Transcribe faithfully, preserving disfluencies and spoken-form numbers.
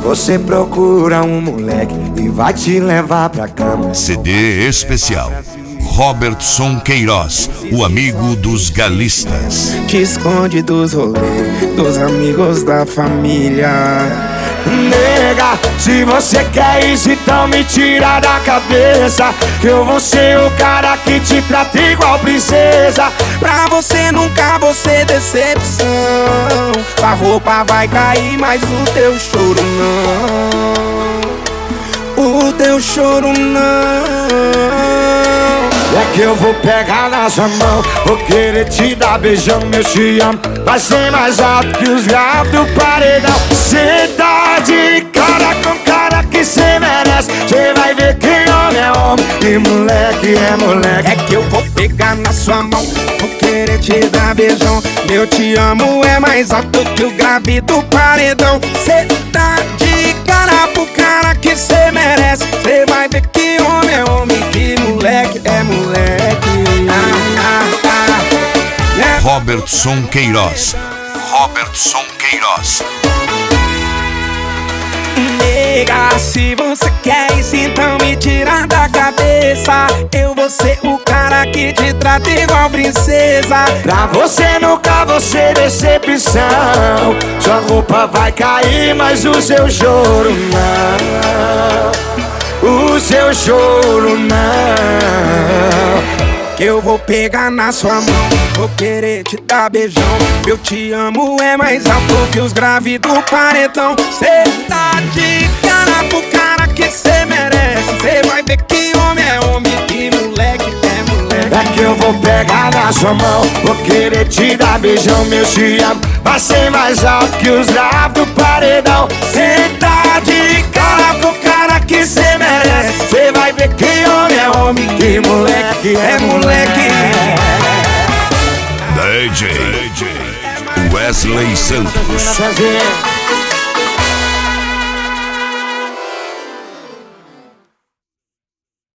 você procura um moleque e vai te levar pra cama. C D especial Robertson Queiroz, o amigo dos galistas. Te esconde dos rolês, dos amigos da família. Nega, se você quer isso, então me tira da cabeça que eu vou ser o cara que te trata igual princesa. Pra você nunca vou ser decepção. A roupa vai cair, mas o teu choro não. O teu choro não. É que eu vou pegar na sua mão, vou querer te dar beijão, meu te amo. Vai ser mais alto que os graves do paredão. Cê tá de cara com cara que cê merece. Cê vai ver que homem é homem e moleque é moleque. É que eu vou pegar na sua mão, vou querer te dar beijão. Meu te amo é mais alto que o grave do paredão. Cê tá de cara pro cara que cê merece. Cê vai ver que homem é homem, que moleque é moleque. Ah, ah, ah. É. Robertson Queiroz. Robertson Queiroz. Nega, se você quer isso, então me tira da cabeça. Eu vou ser o cara que te trata igual princesa. Pra você nunca vou ser decepção. Sua roupa vai cair, mas o seu choro não. O seu choro não. Que eu vou pegar na sua mão, vou querer te dar beijão. Eu te amo é mais alto que os graves do paredão. Cê tá de cara pro cara que cê merece. Cê vai ver que homem é homem, que moleque é moleque. É que eu vou pegar na sua mão, vou querer te dar beijão, meu te amo. Vai ser mais alto que os graves do paredão. Cê tá de cara pro cara que cê merece. Cê vai ver que homem é homem, que moleque é moleque. D J Wesley Santos.